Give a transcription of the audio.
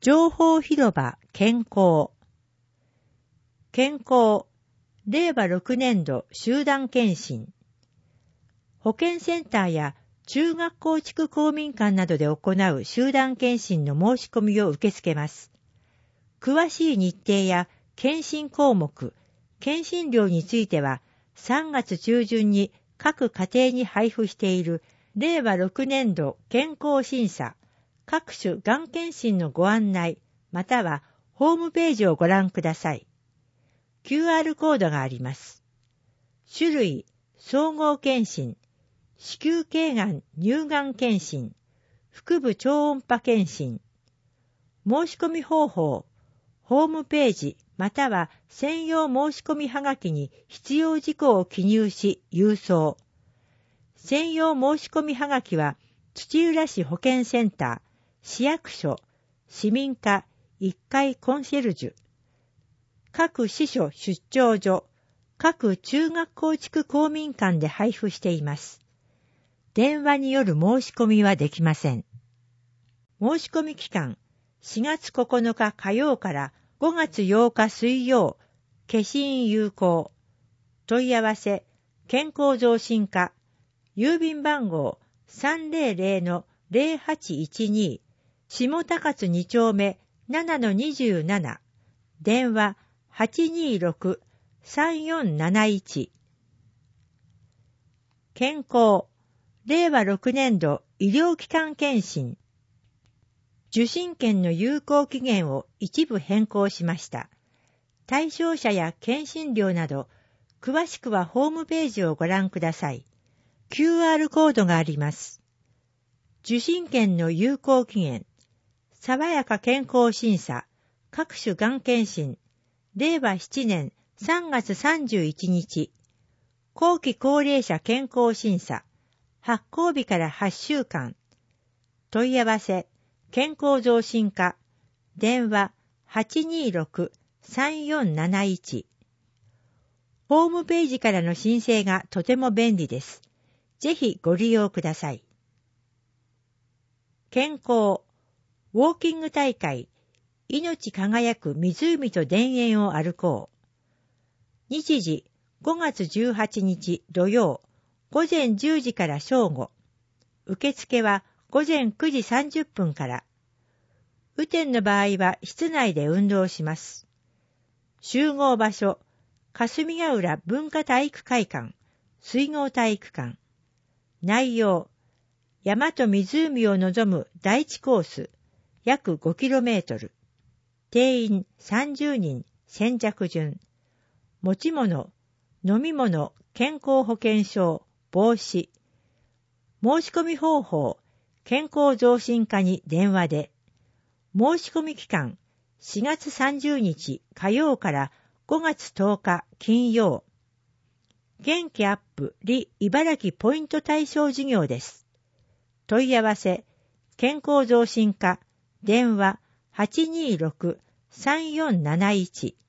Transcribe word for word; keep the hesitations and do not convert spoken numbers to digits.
情報広場健康。健康、れいわろくねんど集団検診。保健センターや中学校地区公民館などで行う集団検診の申し込みを受け付けます。詳しい日程や検診項目、検診料についてはさんがつちゅうじゅんに各家庭に配布しているれいわろくねんど健康審査、各種がん検診のご案内、またはホームページをご覧ください。キューアール コードがあります。種類、総合検診、子宮頸がん乳がん検診、腹部超音波検診。申し込み方法、ホームページまたは専用申し込みはがきに必要事項を記入し郵送。専用申し込みはがきは土浦市保健センター、市役所、市民課いっかいコンシェルジュ、各支所出張所、各中学校地区公民館で配布しています。電話による申し込みはできません。申し込み期間、しがつここのか火曜からごがつようか水曜、消印有効。問い合わせ、健康増進課、郵便番号 さんぜろぜろのぜろはちいちに、下高津にちょうめ ななのにじゅうなな、電話 はちにーろくさんよんなないち。健康、れいわろくねんど医療機関検診。受診券の有効期限を一部変更しました。対象者や検診料など、詳しくはホームページをご覧ください。キューアール コードがあります。受診券の有効期限、爽やか健康審査、各種がん検診、れいわななねんさんがつさんじゅういちにち、後期高齢者健康審査、発行日からはっしゅうかん、問い合わせ、健康増進課、電話 はちにーろくさんよんなないち。ホームページからの申請がとても便利です。ぜひご利用ください。健康、ウォーキング大会、命輝く湖と田園を歩こう。日時、ごがつじゅうはちにち土曜、ごぜんじゅうじから正午。受付はごぜんくじさんじゅっぷんから。雨天の場合は室内で運動します。集合場所、霞ヶ浦文化体育会館、水郷体育館。内容、山と湖を望む第一コース、約 ごキロメートル。定員さんじゅうにん、先着順。持ち物、飲み物、健康保険証、帽子。申し込み方法、健康増進課に電話で。申し込み期間、しがつさんじゅうにち火曜からごがつとおか金曜。元気アップリ茨城ポイント対象事業です。問い合わせ、健康増進課、電話 はちにーろくさんよんなないち。